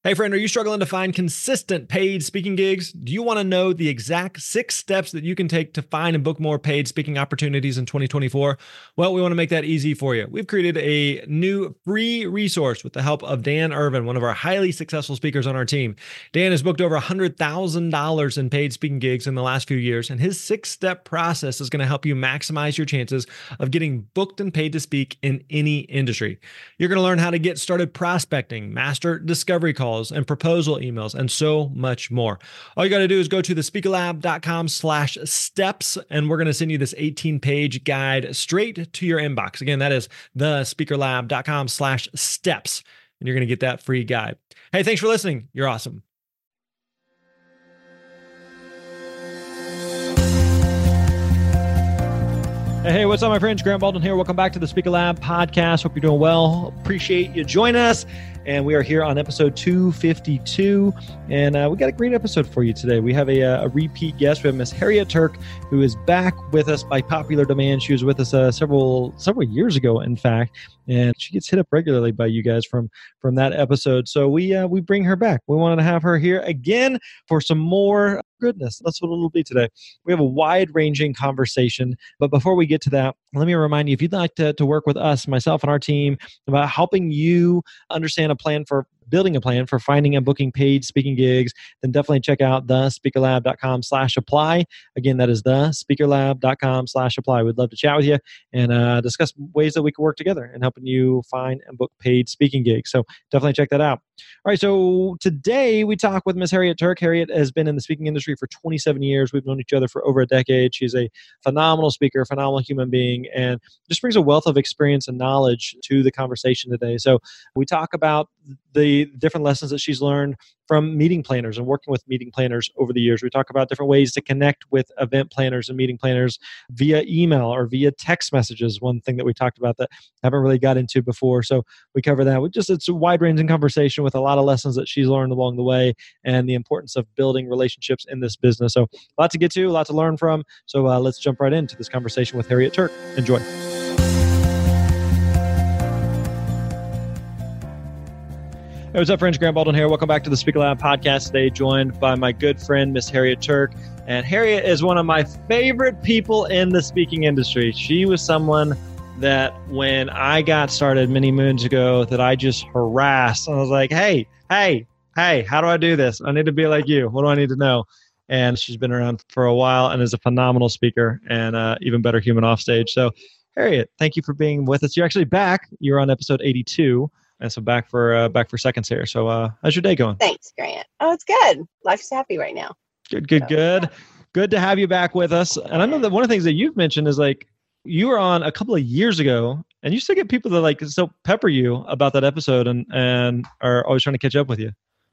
Hey friend, are you struggling to find consistent paid speaking gigs? Do you want to know the exact 6 steps that you can take to find and book more paid speaking opportunities in 2024? Well, we want to make that easy for you. We've created a new free resource with the help of Dan Irvin, one of our highly successful speakers on our team. Dan has booked over $100,000 in paid speaking gigs in the last few years, and his 6-step process is going to help you maximize your chances of getting booked and paid to speak in any industry. You're going to learn how to get started prospecting, master discovery calls, and proposal emails, and so much more. All you got to do is go to thespeakerlab.com/steps, and we're going to send you this 18-page guide straight to your inbox. Again, that is thespeakerlab.com/steps, and you're going to get that free guide. Hey, thanks for listening. You're awesome. Hey, what's up, my friends? Grant Baldwin here. Welcome back to the Speaker Lab podcast. Hope you're doing well. Appreciate you joining us. And we are here on episode 252. And we got a great episode for you today. We have a repeat guest. We have Miss Harriet Turk, who is back with us by popular demand. She was with us several years ago, in fact. And she gets hit up regularly by you guys from that episode. So we bring her back. We wanted to have her here again for some more goodness. That's what it'll be today. We have a wide-ranging conversation. But before we get to that, let me remind you, if you'd like to work with us, myself and our team, about helping you understand building a plan for finding and booking paid speaking gigs, then definitely check out thespeakerlab.com/apply. Again, that is thespeakerlab.com/apply. We'd love to chat with you and discuss ways that we can work together in helping you find and book paid speaking gigs. So definitely check that out. All right, so today we talk with Miss Harriet Turk. Harriet has been in the speaking industry for 27 years. We've known each other for over a decade. She's a phenomenal speaker, phenomenal human being, and just brings a wealth of experience and knowledge to the conversation today. So we talk about the different lessons that she's learned from meeting planners and working with meeting planners over the years. We talk about different ways to connect with event planners and meeting planners via email or via text messages. One thing that we talked about that I haven't really got into before. So we cover that. It's a wide-ranging conversation with a lot of lessons that she's learned along the way and the importance of building relationships in this business. So a lot to get to, a lot to learn from. So let's jump right into this conversation with Harriet Turk. Enjoy. Hey, what's up, friends? Grant Baldwin here. Welcome back to the Speaker Lab podcast today, joined by my good friend, Miss Harriet Turk. And Harriet is one of my favorite people in the speaking industry. She was someone that when I got started many moons ago that I just harassed. I was like, hey, how do I do this? I need to be like you. What do I need to know? And she's been around for a while and is a phenomenal speaker and even better human off stage. So Harriet, thank you for being with us. You're actually back. You're on episode 82. And so back for seconds here. So how's your day going? Thanks, Grant. Oh, it's good. Life's happy right now. Good. Good to have you back with us. And I know that one of the things that you've mentioned is like you were on a couple of years ago and you still get people that like still pepper you about that episode and are always trying to catch up with you.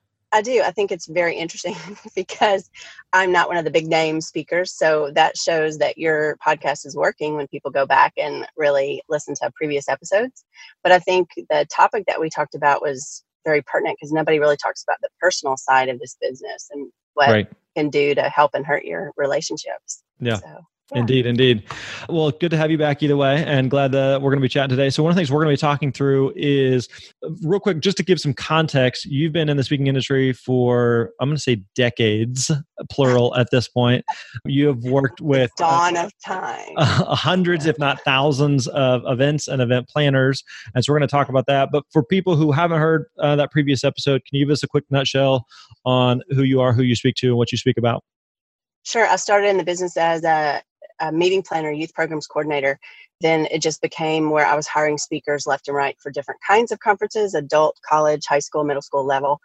I do. I think it's very interesting because I'm not one of the big name speakers. So that shows that your podcast is working when people go back and really listen to previous episodes. But I think the topic that we talked about was very pertinent because nobody really talks about the personal side of this business and what it can do to help and hurt your relationships. Yeah. So, yeah. Indeed. Well, good to have you back either way, and glad that we're going to be chatting today. So one of the things we're going to be talking through is, real quick, just to give some context, you've been in the speaking industry for, I'm going to say decades, plural at this point. You have worked with dawn of time, hundreds, if not thousands of events and event planners. And so we're going to talk about that. But for people who haven't heard that previous episode, can you give us a quick nutshell on who you are, who you speak to, and what you speak about? Sure. I started in the business as a meeting planner, youth programs coordinator. Then it just became where I was hiring speakers left and right for different kinds of conferences, adult, college, high school, middle school level.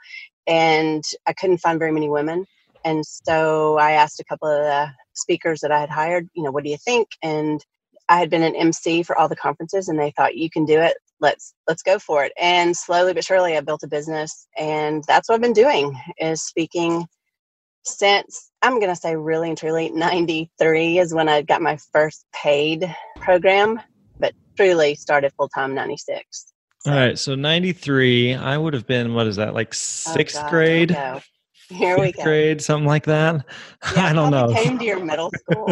And I couldn't find very many women. And so I asked a couple of the speakers that I had hired, what do you think? And I had been an MC for all the conferences and they thought, you can do it. Let's go for it. And slowly but surely I built a business. And that's what I've been doing, is speaking since, I'm going to say really and truly, 93 is when I got my first paid program, but truly started full-time 96. So. All right. So 93, I would have been, what is that, like sixth grade? Here we go. Grade, something like that. Yeah, I don't know. Came to your middle school.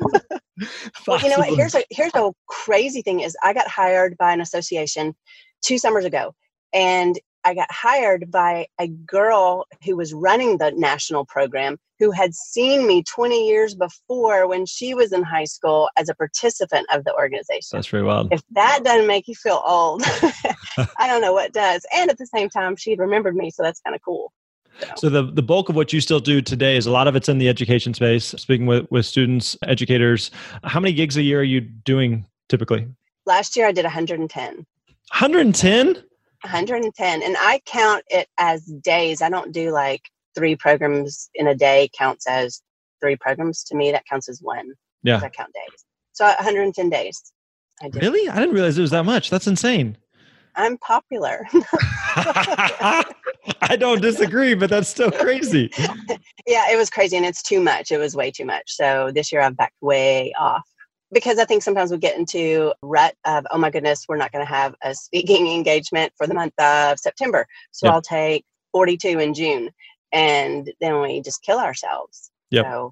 Well, you know what? Here's a crazy thing is I got hired by an association 2 summers ago, and I got hired by a girl who was running the national program, who had seen me 20 years before when she was in high school as a participant of the organization. That's very wild. If that doesn't make you feel old, I don't know what does. And at the same time, she remembered me. So that's kind of cool. So the bulk of what you still do today is a lot of it's in the education space, speaking with students, educators. How many gigs a year are you doing typically? Last year I did 110. 110? 110. And I count it as days. I don't do like 3 programs in a day counts as 3 programs. To me, that counts as one. Yeah. I count days. So 110 days. I did. Really? I didn't realize it was that much. That's insane. I'm popular. I don't disagree, but that's still crazy. Yeah, it was crazy and it's too much. It was way too much. So this year I've backed way off because I think sometimes we get into rut of, oh my goodness, we're not going to have a speaking engagement for the month of September. So I'll take 42 in June and then we just kill ourselves. So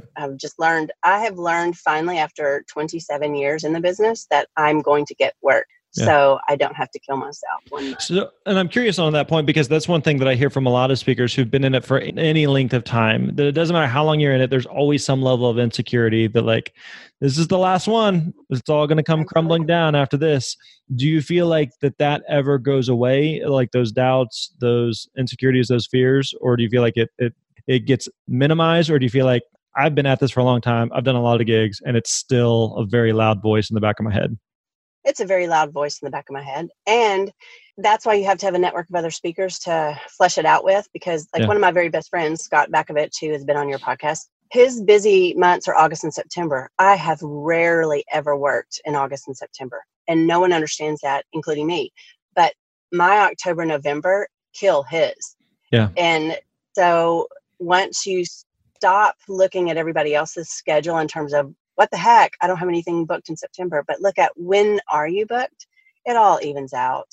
I have learned finally after 27 years in the business that I'm going to get work. So I don't have to kill myself. So, and I'm curious on that point because that's one thing that I hear from a lot of speakers who've been in it for any length of time, that it doesn't matter how long you're in it, there's always some level of insecurity that like, this is the last one. It's all going to come crumbling down after this. Do you feel like that ever goes away? Like those doubts, those insecurities, those fears, or do you feel like it gets minimized, or do you feel like I've been at this for a long time, I've done a lot of gigs, and it's still a very loud voice in the back of my head? It's a very loud voice in the back of my head. And that's why you have to have a network of other speakers to flesh it out with. Because one of my very best friends, Scott Bakovich, who has been on your podcast, his busy months are August and September. I have rarely ever worked in August and September. And no one understands that, including me. But my October, November kill his. Yeah. And so once you stop looking at everybody else's schedule in terms of, what the heck? I don't have anything booked in September, but look at when are you booked? It all evens out.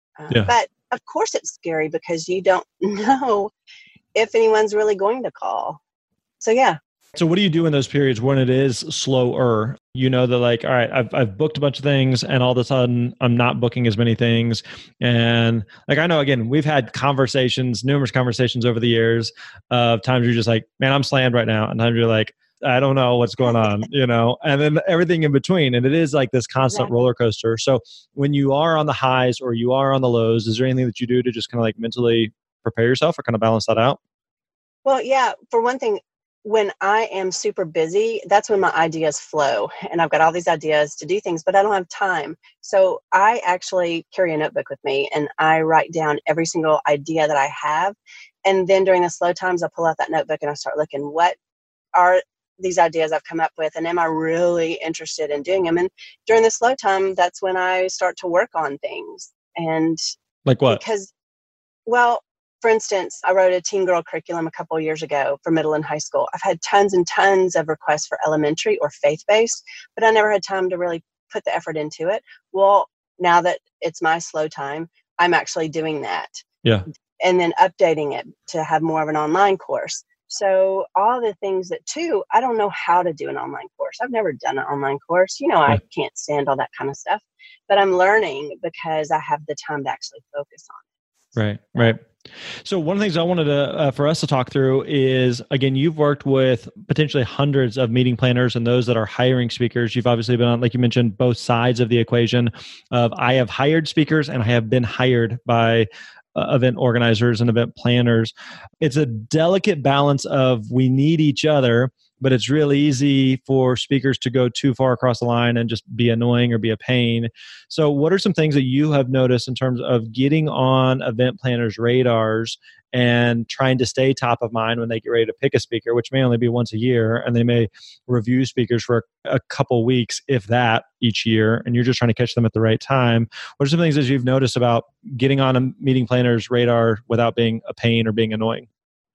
But of course it's scary because you don't know if anyone's really going to call. So yeah. So what do you do in those periods when it is slower? You know that like, all right, I've booked a bunch of things and all of a sudden I'm not booking as many things. And like, I know, again, we've had numerous conversations over the years of times you're just like, man, I'm slammed right now. And times you're like, I don't know what's going on, and then everything in between. And it is like this constant roller coaster. So when you are on the highs or you are on the lows, is there anything that you do to just kind of like mentally prepare yourself or kind of balance that out? Well, yeah, for one thing, when I am super busy, that's when my ideas flow. And I've got all these ideas to do things, but I don't have time. So I actually carry a notebook with me and I write down every single idea that I have. And then during the slow times, I pull out that notebook and I start looking, what are these ideas I've come up with, and am I really interested in doing them? And during the slow time, that's when I start to work on things. And like what? Because, well, for instance, I wrote a teen girl curriculum a couple of years ago for middle and high school. I've had tons and tons of requests for elementary or faith-based, but I never had time to really put the effort into it. Well, now that it's my slow time, I'm actually doing that. Yeah. And then updating it to have more of an online course. So all the things that too, I don't know how to do an online course. I've never done an online course. I can't stand all that kind of stuff, but I'm learning because I have the time to actually focus on it. Right. So one of the things I wanted to, for us to talk through is, again, you've worked with potentially hundreds of meeting planners and those that are hiring speakers. You've obviously been on, like you mentioned, both sides of the equation of I have hired speakers and I have been hired by event organizers and event planners. It's a delicate balance of we need each other, but it's really easy for speakers to go too far across the line and just be annoying or be a pain. So what are some things that you have noticed in terms of getting on event planners' radars and trying to stay top of mind when they get ready to pick a speaker, which may only be once a year, and they may review speakers for a couple weeks, if that, each year, and you're just trying to catch them at the right time? What are some things that you've noticed about getting on a meeting planner's radar without being a pain or being annoying?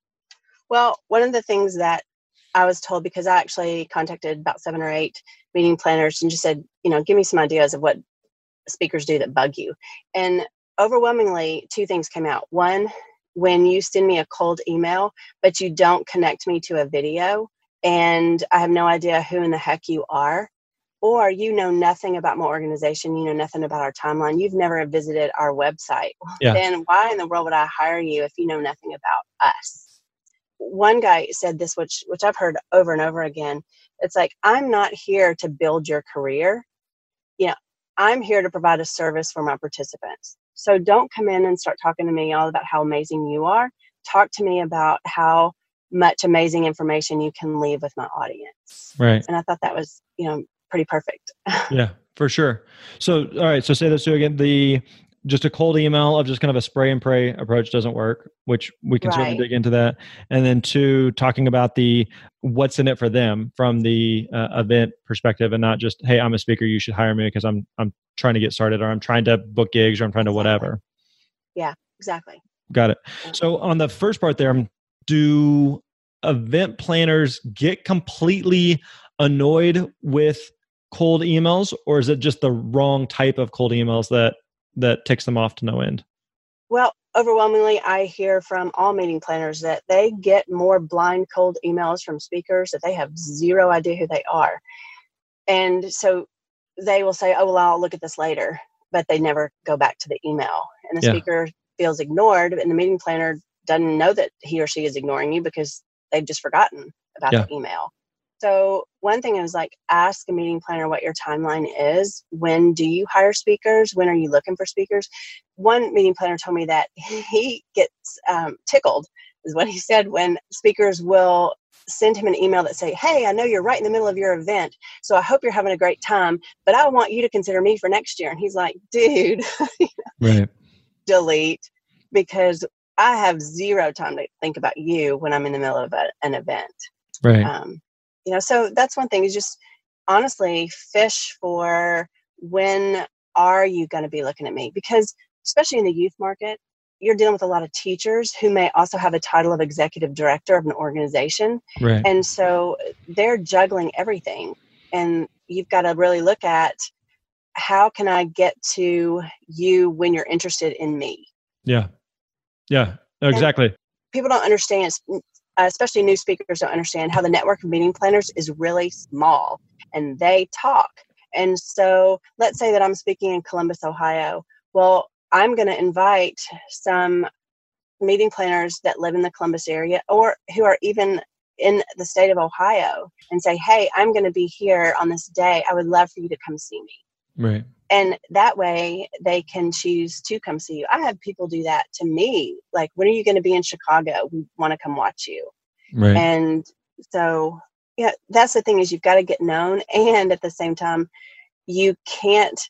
Well, one of the things that I was told, because I actually contacted about 7 or 8 meeting planners and just said, give me some ideas of what speakers do that bug you. And overwhelmingly, 2 things came out. One, when you send me a cold email, but you don't connect me to a video and I have no idea who in the heck you are, or you know nothing about my organization, you know nothing about our timeline, you've never visited our website. Yeah. Then why in the world would I hire you if you know nothing about us? One guy said this, which I've heard over and over again. It's like, I'm not here to build your career. I'm here to provide a service for my participants. So don't come in and start talking to me all about how amazing you are. Talk to me about how much amazing information you can leave with my audience. Right. And I thought that was, pretty perfect. Yeah, for sure. So, all right. So say this to you again. Just a cold email of just kind of a spray and pray approach doesn't work, which we can certainly dig into that. And then 2, talking about the what's in it for them from the event perspective, and not just, hey, I'm a speaker, you should hire me because I'm trying to get started, or I'm trying to book gigs, or I'm trying to whatever. Yeah, exactly. Got it. So on the first part there, do event planners get completely annoyed with cold emails, or is it just the wrong type of cold emails that ticks them off to no end? Well, overwhelmingly, I hear from all meeting planners that they get more blind cold emails from speakers that they have zero idea who they are. And so they will say, oh, well, I'll look at this later, but they never go back to the email. And the speaker feels ignored, and the meeting planner doesn't know that he or she is ignoring you because they've just forgotten about the email. So one thing is, like, ask a meeting planner what your timeline is. When do you hire speakers? When are you looking for speakers? One meeting planner told me that he gets tickled, is what he said, when speakers will send him an email that say, hey, I know you're right in the middle of your event, so I hope you're having a great time, but I want you to consider me for next year. And he's like, dude, right. Delete, because I have zero time to think about you when I'm in the middle of an event. Right. So that's one thing, is just honestly fish for, when are you going to be looking at me? Because especially in the youth market, you're dealing with a lot of teachers who may also have a title of executive director of an organization. Right. And so they're juggling everything. And you've got to really look at, how can I get to you when you're interested in me? Yeah. Yeah, exactly. And people don't understand, especially new speakers don't understand how the network of meeting planners is really small, and they talk. And so let's say that I'm speaking in Columbus, Ohio. Well, I'm going to invite some meeting planners that live in the Columbus area, or who are even in the state of Ohio, and say, hey, I'm going to be here on this day. I would love for you to come see me. Right. And that way they can choose to come see you. I have people do that to me. Like, when are you going to be in Chicago? We want to come watch you. Right. And so, that's the thing, is you've got to get known. And at the same time, you can't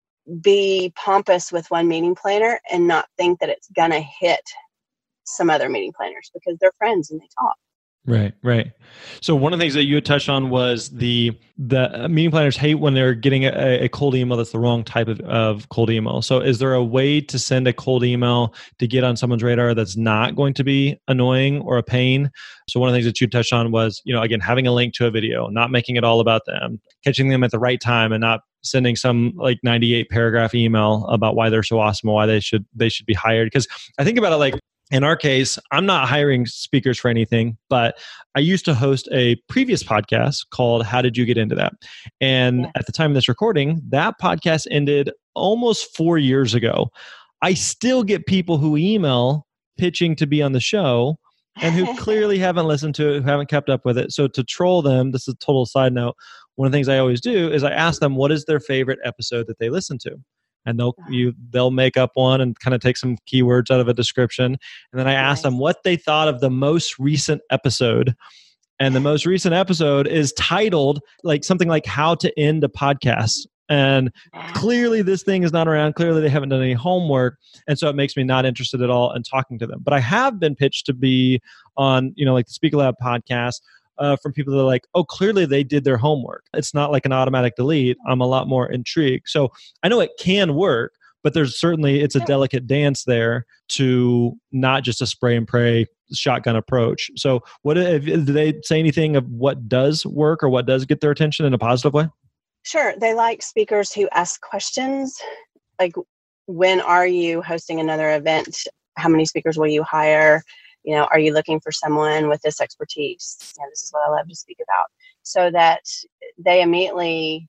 be pompous with one meeting planner and not think that it's going to hit some other meeting planners, because they're friends and they talk. Right, right. So one of the things that you had touched on was the meeting planners hate when they're getting a cold email that's the wrong type of cold email. So is there a way to send a cold email to get on someone's radar that's not going to be annoying or a pain? So one of the things that you touched on was, again, having a link to a video, not making it all about them, catching them at the right time, and not sending some like 98 paragraph email about why they're so awesome and why they should be hired. Because I think about it like, in our case, I'm not hiring speakers for anything, but I used to host a previous podcast called How Did You Get Into That? And at the time of this recording, that podcast ended almost 4 years ago. I still get people who email pitching to be on the show and who clearly haven't listened to it, who haven't kept up with it. So to troll them, this is a total side note, one of the things I always do is I ask them what is their favorite episode that they listen to. And they'll make up one and kind of take some keywords out of a description. And then I ask them what they thought of the most recent episode. And the most recent episode is titled like something like How to End a Podcast. And clearly this thing is not around. Clearly they haven't done any homework. And so it makes me not interested at all in talking to them. But I have been pitched to be on, like the Speaker Lab podcast, from people that are like, oh, clearly they did their homework. It's not like an automatic delete. I'm a lot more intrigued. So I know it can work, but it's a delicate dance there to not just a spray and pray shotgun approach. So do they say anything of what does work or what does get their attention in a positive way? Sure. They like speakers who ask questions like, when are you hosting another event? How many speakers will you hire? Are you looking for someone with this expertise? This is what I love to speak about. So that they immediately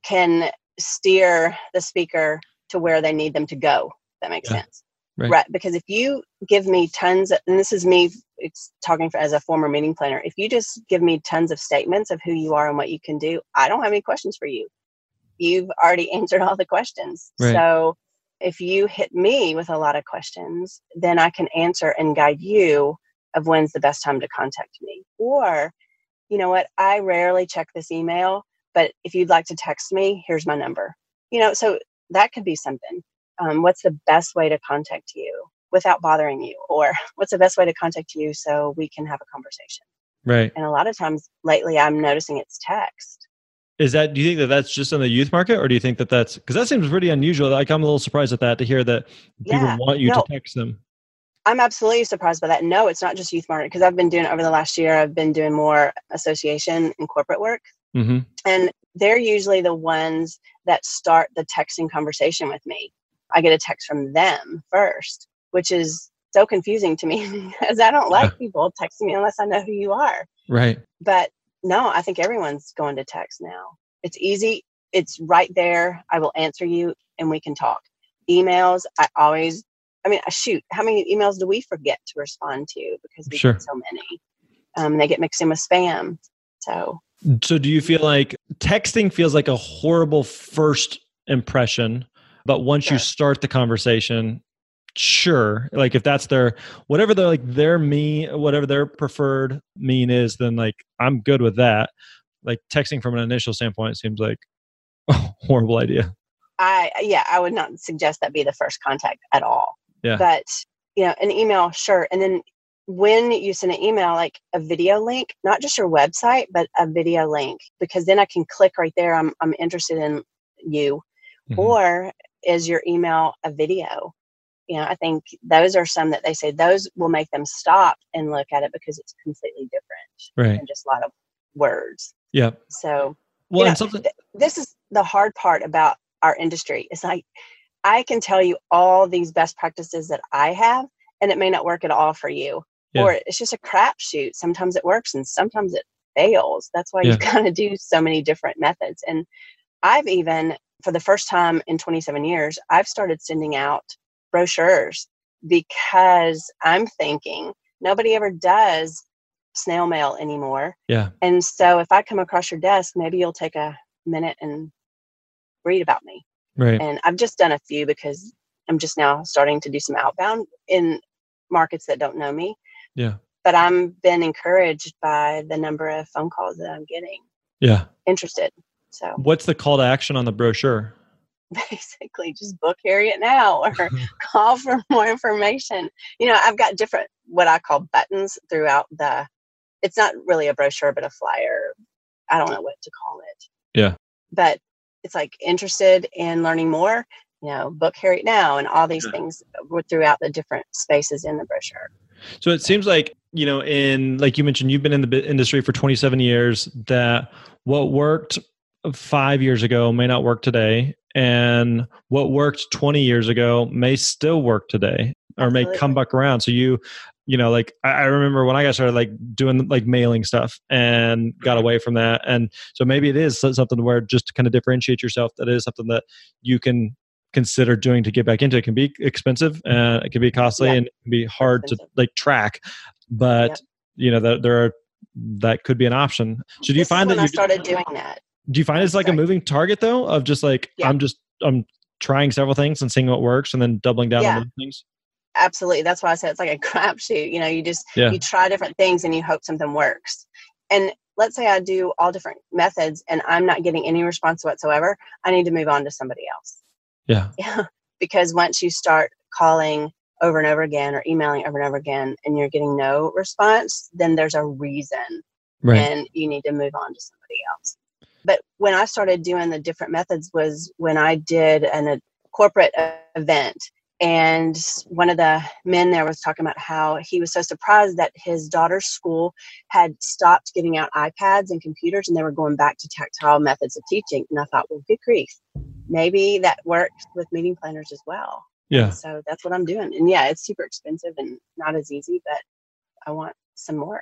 can steer the speaker to where they need them to go. If that makes sense. Right. Because if you give me tons of, and this is me talking as a former meeting planner, if you just give me tons of statements of who you are and what you can do, I don't have any questions for you. You've already answered all the questions. Right. So if you hit me with a lot of questions, then I can answer and guide you of when's the best time to contact me. Or, you know what, I rarely check this email, but if you'd like to text me, here's my number. So that could be something. What's the best way to contact you without bothering you? Or what's the best way to contact you so we can have a conversation? Right. And a lot of times lately, I'm noticing it's text. Do you think that that's just in the youth market, or do you think that that's, because that seems pretty unusual. Like, I'm a little surprised at that, to hear that people want you to text them. I'm absolutely surprised by that. No, it's not just youth market, because I've been doing, over the last year, I've been doing more association and corporate work. Mm-hmm. And they're usually the ones that start the texting conversation with me. I get a text from them first, which is so confusing to me because I don't like people texting me unless I know who you are. Right. But no, I think everyone's going to text now. It's easy. It's right there. I will answer you and we can talk. Emails, shoot, how many emails do we forget to respond to because we get so many? They get mixed in with spam. So do you feel like texting feels like a horrible first impression, but once you start the conversation, like if that's whatever their preferred mean is, then like I'm good with that. Like texting from an initial standpoint seems like a horrible idea. I would not suggest that be the first contact at all. Yeah. But an email, sure. And then when you send an email, like a video link, not just your website, but a video link, because then I can click right there. I'm interested in you. Mm-hmm. Or is your email a video? I think those are some that they say those will make them stop and look at it because it's completely different than just a lot of words. Yeah. So, this is the hard part about our industry. It's like, I can tell you all these best practices that I have, and it may not work at all for you. Yeah. Or it's just a crapshoot. Sometimes it works and sometimes it fails. That's why you've got to do so many different methods. And I've even, for the first time in 27 years, I've started sending out brochures because I'm thinking nobody ever does snail mail anymore. Yeah. And so if I come across your desk, maybe you'll take a minute and read about me. Right. And I've just done a few because I'm just now starting to do some outbound in markets that don't know me. Yeah. But I'm been encouraged by the number of phone calls that I'm getting. Yeah. Interested. So what's the call to action on the brochure? Basically just book Harriet now or call for more information. I've got different, what I call buttons throughout it's not really a brochure, but a flyer. I don't know what to call it. Yeah. But it's like interested in learning more, book Harriet now, and all these things were throughout the different spaces in the brochure. So it seems like, like you mentioned, you've been in the industry for 27 years, that what worked 5 years ago may not work today. And what worked 20 years ago may still work today, or may come back around. So like I remember when I got started, like doing like mailing stuff and got away from that. And so maybe it is something where just to kind of differentiate yourself, that is something that you can consider doing to get back into. It can be expensive and it can be costly and it can be hard to like track, but that could be an option. So do you find that I started doing that? Do you find it's like a moving target though, of just like, I'm trying several things and seeing what works and then doubling down on those things? Absolutely. That's why I said it's like a crapshoot. You try different things and you hope something works. And let's say I do all different methods and I'm not getting any response whatsoever. I need to move on to somebody else. Yeah. Yeah. Because once you start calling over and over again or emailing over and over again and you're getting no response, then there's a reason. Right. And you need to move on to somebody else. But when I started doing the different methods was when I did a corporate event. And one of the men there was talking about how he was so surprised that his daughter's school had stopped giving out iPads and computers and they were going back to tactile methods of teaching. And I thought, well, good grief. Maybe that works with meeting planners as well. Yeah. And so that's what I'm doing. And it's super expensive and not as easy, but I want some more.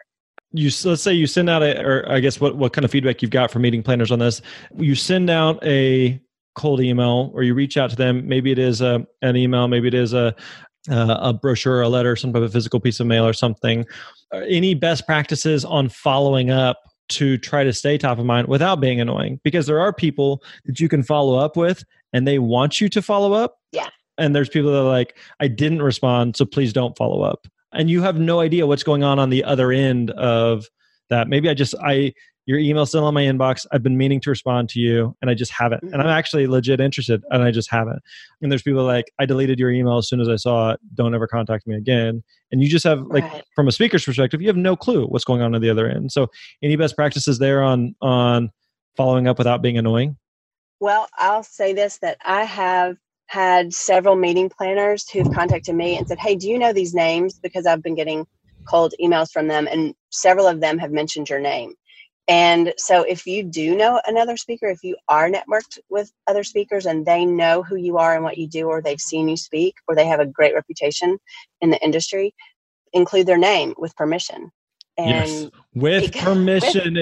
let's say you send out or I guess what kind of feedback you've got from meeting planners on this. You send out a cold email or you reach out to them. Maybe it is an email, maybe it is a brochure, a letter, some type of physical piece of mail or something. Any best practices on following up to try to stay top of mind without being annoying? Because there are people that you can follow up with and they want you to follow up. Yeah. And there's people that are like, I didn't respond, so please don't follow up. And you have no idea what's going on the other end of that. Maybe your email's still on my inbox. I've been meaning to respond to you and I just haven't. And I'm actually legit interested and I just haven't. And there's people like, I deleted your email as soon as I saw it. Don't ever contact me again. And you just have from a speaker's perspective, you have no clue what's going on the other end. So any best practices there on following up without being annoying? Well, I'll say this, that I have had several meeting planners who've contacted me and said, hey, do you know these names? Because I've been getting cold emails from them and several of them have mentioned your name. And so if you do know another speaker, if you are networked with other speakers and they know who you are and what you do, or they've seen you speak, or they have a great reputation in the industry, include their name with permission. And yes, with permission.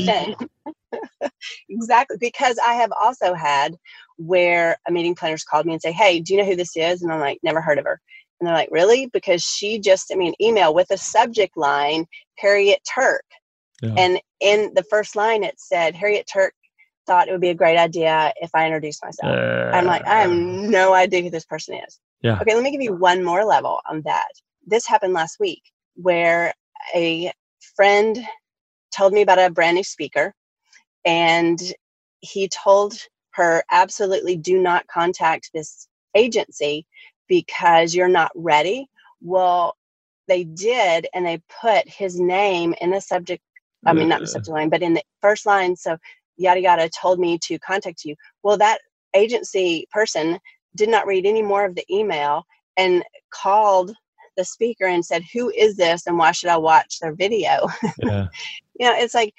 Exactly. Because I have also had where a meeting planner's called me and say, hey, do you know who this is? And I'm like, never heard of her. And they're like, really? Because she just sent me an email with a subject line, Harriet Turk. Yeah. And in the first line, it said, Harriet Turk thought it would be a great idea if I introduced myself. I'm like, I have no idea who this person is. Yeah. Okay, let me give you one more level on that. This happened last week where a friend told me about a brand new speaker, and he told her, absolutely do not contact this agency because you're not ready. Well, they did, and they put his name in the subject. I mean, not the subject line, but in the first line. So yada, yada told me to contact you. Well, that agency person did not read any more of the email and called the speaker and said, who is this? And why should I watch their video? Yeah. It's like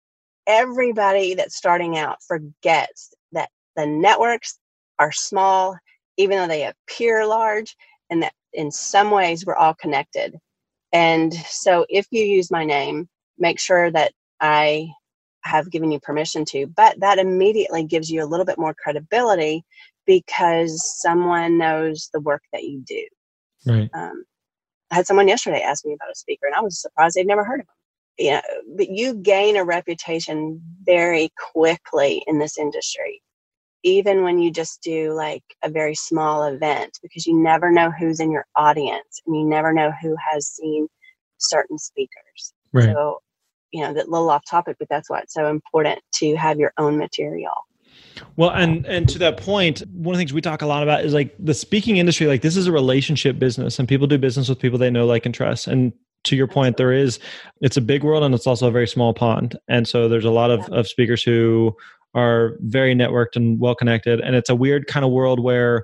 everybody that's starting out forgets that the networks are small, even though they appear large, and that in some ways we're all connected. And so if you use my name, make sure that I have given you permission to, but that immediately gives you a little bit more credibility because someone knows the work that you do. Right. I had someone yesterday ask me about a speaker and I was surprised they'd never heard of him. But you gain a reputation very quickly in this industry, even when you just do like a very small event, because you never know who's in your audience and you never know who has seen certain speakers. Right. So, that little off topic, but that's why it's so important to have your own material. Well, and to that point, one of the things we talk a lot about is like the speaking industry, like this is a relationship business and people do business with people they know, like, and trust. And to your point, it's a big world and it's also a very small pond. And so there's a lot of speakers who are very networked and well connected. And it's a weird kind of world where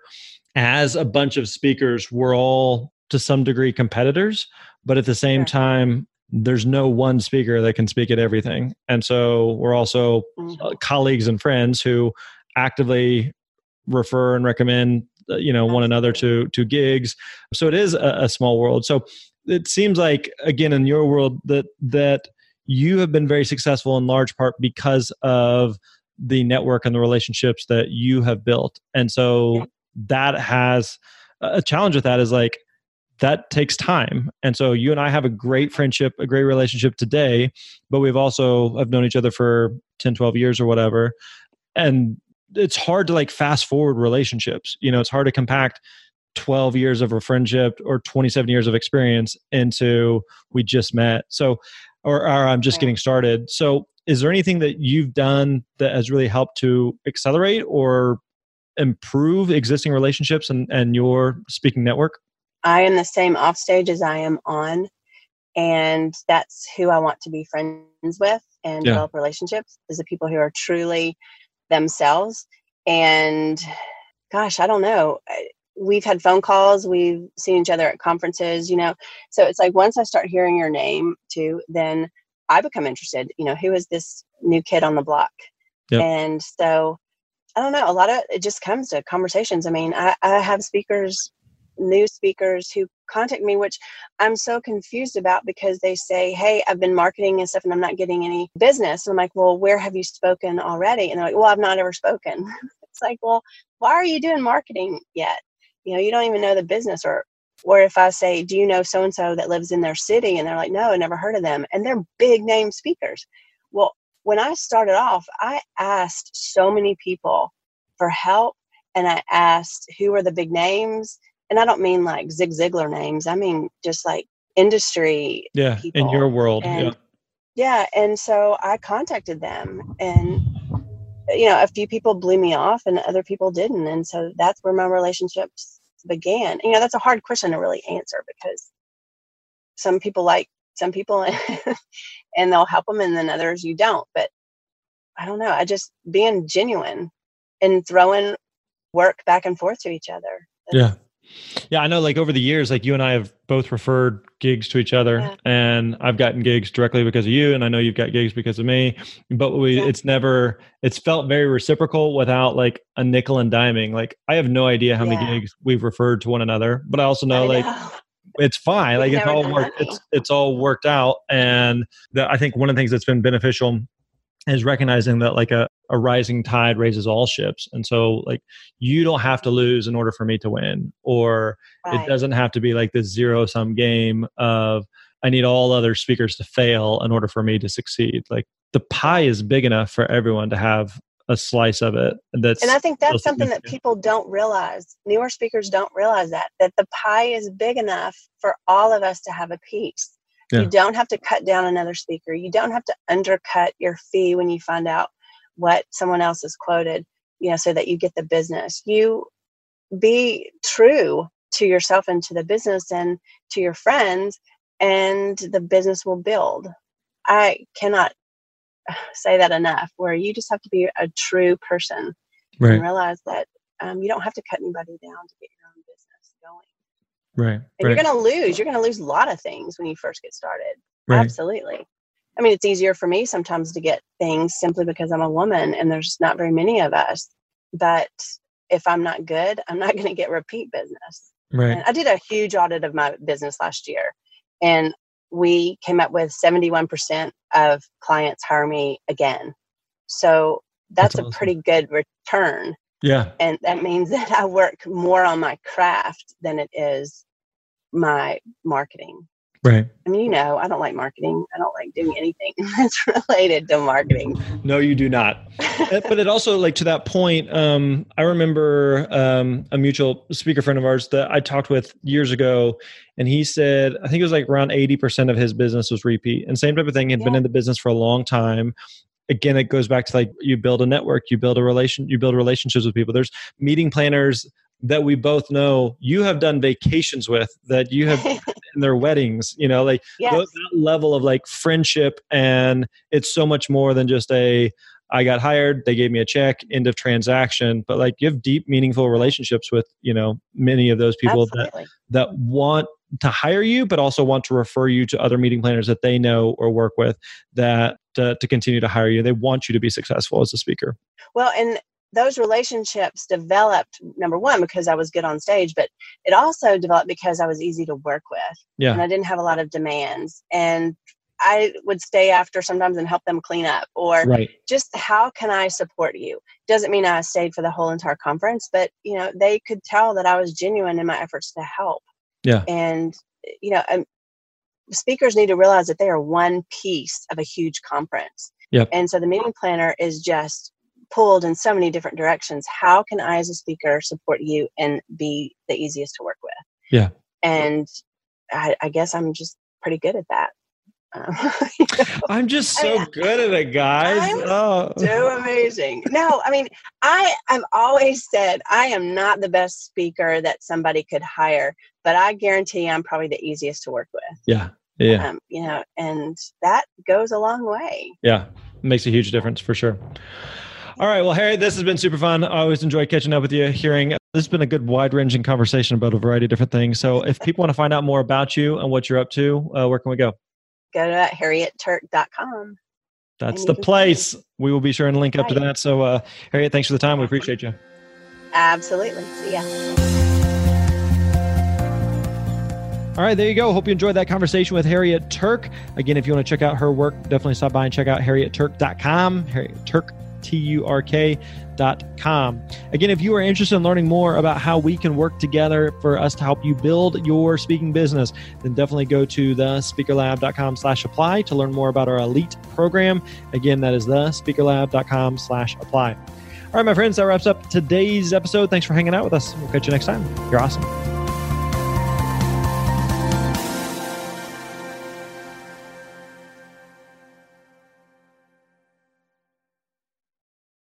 as a bunch of speakers, we're all to some degree competitors, but at the same time, there's no one speaker that can speak at everything. And so we're also colleagues and friends who actively refer and recommend, one another to gigs. So it is a small world. So it seems like, again, in your world that you have been very successful in large part because of the network and the relationships that you have built. And so that has a challenge with that is like, that takes time. And so you and I have a great friendship, a great relationship today, but we've also have known each other for 10, 12 years or whatever. And it's hard to like fast forward relationships. It's hard to compact 12 years of a friendship or 27 years of experience into we just met. So, or I'm just getting started. So is there anything that you've done that has really helped to accelerate or improve existing relationships and your speaking network? I am the same off stage as I am on, and that's who I want to be friends with and develop relationships, is the people who are truly themselves. And gosh, I don't know. We've had phone calls, we've seen each other at conferences, so it's like once I start hearing your name too, then I become interested, who is this new kid on the block? Yep. And so I don't know, a lot of it just comes to conversations. I mean, I have new speakers who contact me, which I'm so confused about because they say, hey, I've been marketing and stuff and I'm not getting any business. And I'm like, well, where have you spoken already? And they're like, well, I've not ever spoken. It's like, well, why are you doing marketing yet? You don't even know the business. Or if I say, do you know so-and-so that lives in their city? And they're like, no, I never heard of them. And they're big name speakers. Well, when I started off, I asked so many people for help, and I asked who were the big names. And I don't mean like Zig Ziglar names. I mean, just like industry people. In your world. And, and so I contacted them, and, a few people blew me off and other people didn't. And so that's where my relationships began. That's a hard question to really answer because some people like some people and they'll help them, and then others you don't. But I don't know. I just being genuine and throwing work back and forth to each other. Yeah. I know, like, over the years, like, you and I have both referred gigs to each other, and I've gotten gigs directly because of you, and I know you've got gigs because of me, but it's felt very reciprocal without like a nickel and diming. Like, I have no idea how many gigs we've referred to one another, but I also know, it's fine. Like, it's all worked out. And I think one of the things that's been beneficial is recognizing that like a rising tide raises all ships. And so, like, you don't have to lose in order for me to win, or it doesn't have to be like this zero-sum game of I need all other speakers to fail in order for me to succeed. Like, the pie is big enough for everyone to have a slice of it. And I think that's something that people don't realize. Newer speakers don't realize that the pie is big enough for all of us to have a piece. You don't have to cut down another speaker. You don't have to undercut your fee when you find out what someone else has quoted, so that you get the business. You be true to yourself and to the business and to your friends, and the business will build. I cannot say that enough, where you just have to be a true person and realize that you don't have to cut anybody down to get your own business going. Right. And you're going to lose a lot of things when you first get started. Right. Absolutely. I mean, it's easier for me sometimes to get things simply because I'm a woman and there's not very many of us. But if I'm not good, I'm not going to get repeat business. Right. And I did a huge audit of my business last year, and we came up with 71% of clients hire me again. So that's awesome. A pretty good return. Yeah. And that means that I work more on my craft than it is my marketing. Right. I mean, I don't like marketing. I don't like doing anything that's related to marketing. No, you do not. But it also, like, to that point, I remember a mutual speaker friend of ours that I talked with years ago, and he said, I think it was like around 80% of his business was repeat. And same type of thing, he'd been in the business for a long time. Again, it goes back to, like, you build a network, you build relationships with people. There's meeting planners that we both know you have done vacations with, that you have in their weddings, that level of like friendship. And it's so much more than just I got hired, they gave me a check, end of transaction. But like, you have deep, meaningful relationships with, many of those people that want to hire you, but also want to refer you to other meeting planners that they know or work with that to continue to hire you. They want you to be successful as a speaker. Well, and those relationships developed, number one, because I was good on stage, but it also developed because I was easy to work with. Yeah. And I didn't have a lot of demands. And I would stay after sometimes and help them clean up, or just how can I support you? Doesn't mean I stayed for the whole entire conference, but they could tell that I was genuine in my efforts to help. Yeah. And speakers need to realize that they are one piece of a huge conference. Yep. And so the meeting planner is just pulled in so many different directions. How can I, as a speaker, support you and be the easiest to work with? Yeah. And I guess I'm just pretty good at that. I'm just so good at it, guys. I'm so amazing. No, I mean, I've always said I am not the best speaker that somebody could hire, but I guarantee I'm probably the easiest to work with. Yeah. Yeah. And that goes a long way. Yeah. It makes a huge difference for sure. All right. Well, Harriet, this has been super fun. I always enjoy catching up with you, hearing. This has been a good wide-ranging conversation about a variety of different things. So if people want to find out more about you and what you're up to, where can we go? Go to HarrietTurk.com. That's the place. We will be sure and link up to that. So Harriet, thanks for the time. We appreciate you. Absolutely. See ya. All right, there you go. Hope you enjoyed that conversation with Harriet Turk. Again, if you want to check out her work, definitely stop by and check out harrietturk.com, harrietturk.com. Again, if you are interested in learning more about how we can work together for us to help you build your speaking business, then definitely go to thespeakerlab.com/apply to learn more about our elite program. Again, that is thespeakerlab.com/apply. All right, my friends, that wraps up today's episode. Thanks for hanging out with us. We'll catch you next time. You're awesome.